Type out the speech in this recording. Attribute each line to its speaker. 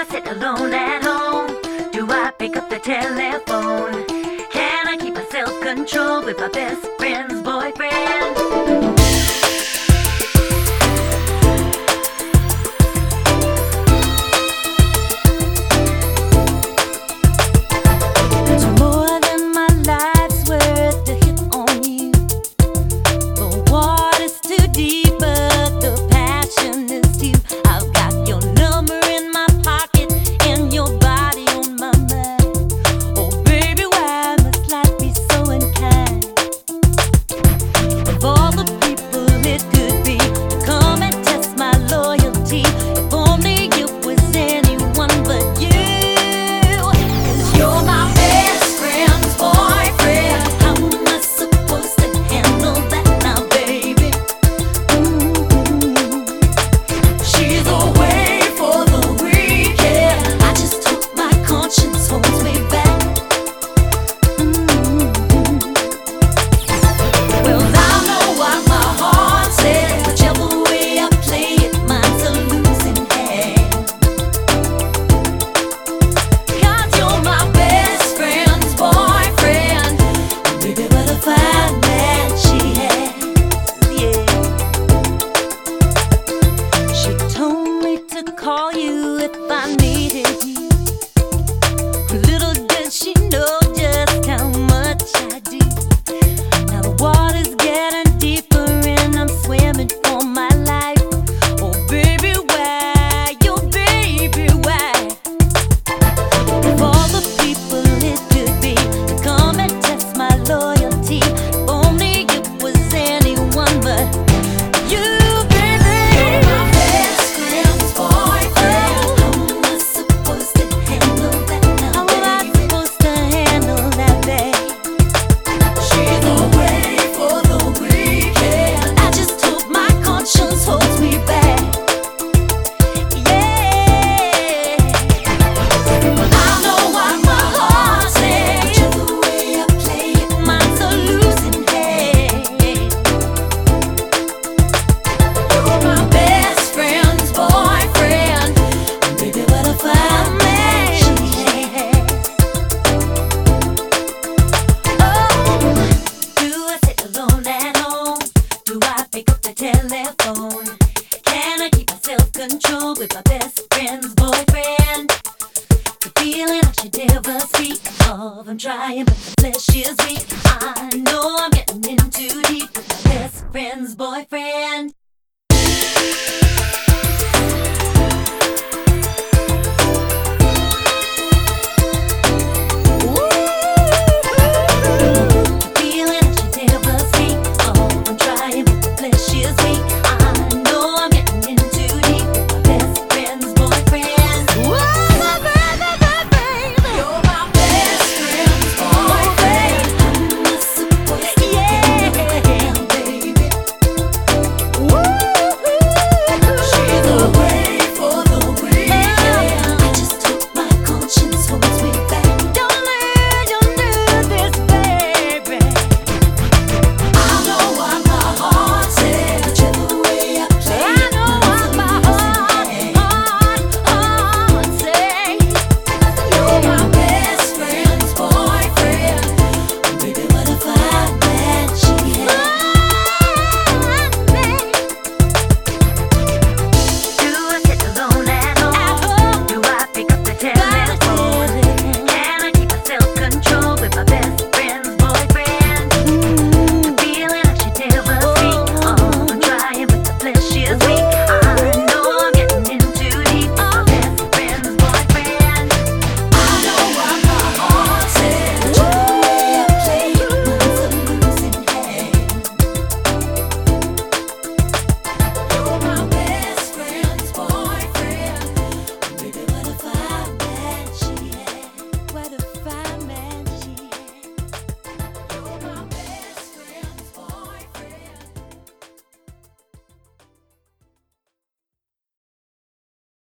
Speaker 1: I sit alone at home? Do I pick up the telephone? Can I keep my self-control with my best friend's boyfriend?
Speaker 2: Call you if I needed you. Little did she know just how much I do. Now the water's getting deeper and I'm swimming for my life. Oh baby, why? Oh baby, why? Of all the people it could be to come and test my loyalty, if only it was anyone but you.
Speaker 1: Telephone. Can I keep my self-control with my best friend's boyfriend? The feeling I should never speak of. I'm trying, but the flesh is weak. I know I'm getting in too deep with my best friend's boyfriend.